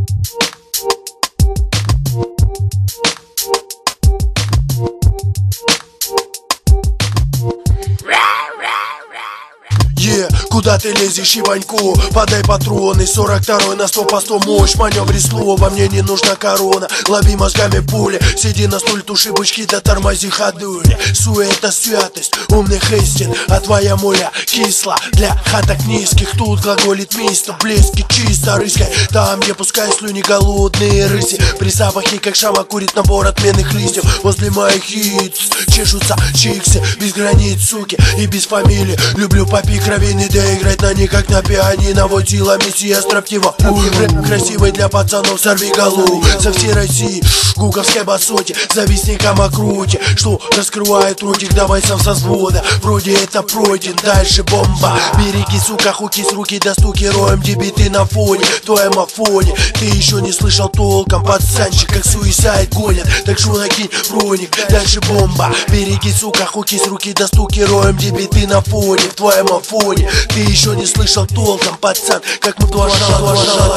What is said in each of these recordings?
Куда ты лезешь, Иванько? Подай патроны, 42-й на 100 по 100 мощь. Маневре слова, мне не нужна корона. Лови мозгами пули, сиди на стуле, туши бычки, да тормози ходули. Суета, святость, умных истин, а твоя муля кисла для хаток низких. Тут глаголит мисто, близкий, чисто рыской. Там, где пускай слюни голодные рыси, при запахе, как шама курит набор отменных листьев. Возле моих яиц чешутся чиксы, без границ, суки, и без фамилии. Люблю попить кровины, да играть на них, как на пианино. Водила мессия строптиво, рэп красивый для пацанов, сорви голову. Со всей России, гуговской басоте, завистникам о круте, что раскрывает ротик, давай сам со взвода. Вроде это пройден, дальше бомба. Береги, сука, хуки с руки до стуки, роем дебиты на фоне, в твоем афоне. Ты еще не слышал толком, пацанчик, как суисайд гонят. Так шо накинь броник, дальше бомба. Береги, сука, хуки с руки до стуки, роем дебиты на фоне, в твоем афоне. Ты еще не слышал толком, пацан, как мы два шала.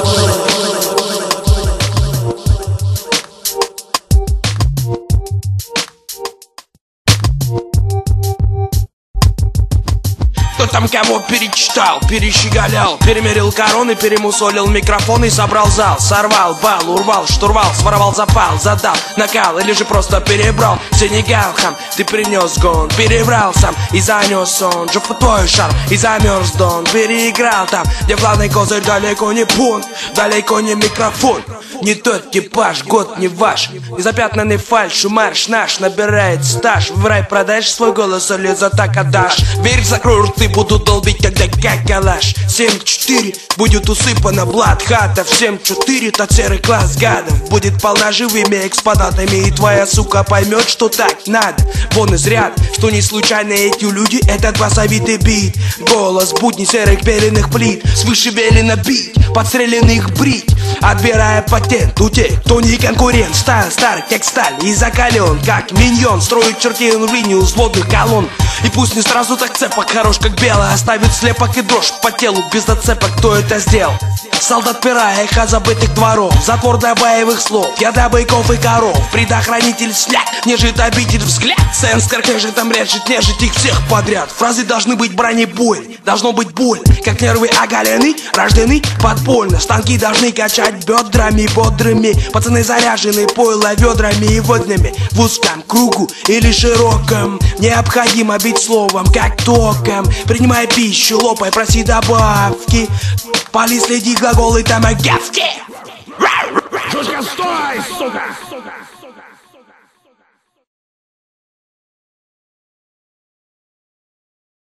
Кто там кого перечитал, перещеголял, перемерил короны, перемусолил микрофон и собрал зал. Сорвал бал, урвал, штурвал, своровал запал, задал накал или же просто перебрал. Сенегал, хам, ты принес гон, перебрал сам и занес он. Жопу твой шар и замерз дон, переиграл там, где главный козырь далеко не пункт, далеко не микрофон. Не тот типаж, год не ваш, незапятнанный фальшью марш наш набирает стаж. В рай продаешь свой голос или за так отдашь. Верь, закрой рты, будут долбить тогда как калаш. 7-4 будет усыпана блатхата. В 7-4 тот серый класс гадов будет полна живыми экспонатами. И твоя сука поймет, что так надо. Вон из ряд, что не случайно эти люди, этот басовитый бит. Голос будни серых беленых плит, свыше велено бить, подстреленных брить, отбирая патент у тех, кто не конкурент. Стайл старый, как сталь, и закален, как миньон. Строит чертину линию взводных колонн. И пусть не сразу так цепок, хорош как белый, оставит слепок и дрожь по телу без зацепок. Кто это сделал? Солдат пера, эхо забытых дворов, затвор для боевых слов, я для быков и коров. Предохранитель снят, нежит обитель взгляд. Сенс каркежит, там режет, нежить их всех подряд. Фразы должны быть бронебойны, должно быть больно. Как нервы оголены, рождены подпольно. Станки должны качать бедрами бодрыми. Пацаны заряжены пойло ведрами и водными. В узком кругу или широком необходимо бить словом, как током. Принимай пищу, лопай, проси добавки. Пали, следи, глаголы, томагавки. Стой, сука!